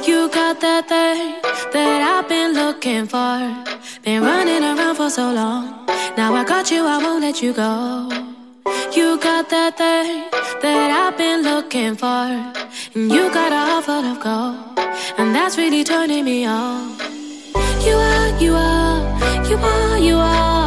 You got that thing that I've been looking for. Been running around for so long. Now I got you, I won't let you go. You got that thing that I've been looking for. And you got a heart full of gold, and that's really turning me on. You are, you are, you are, you are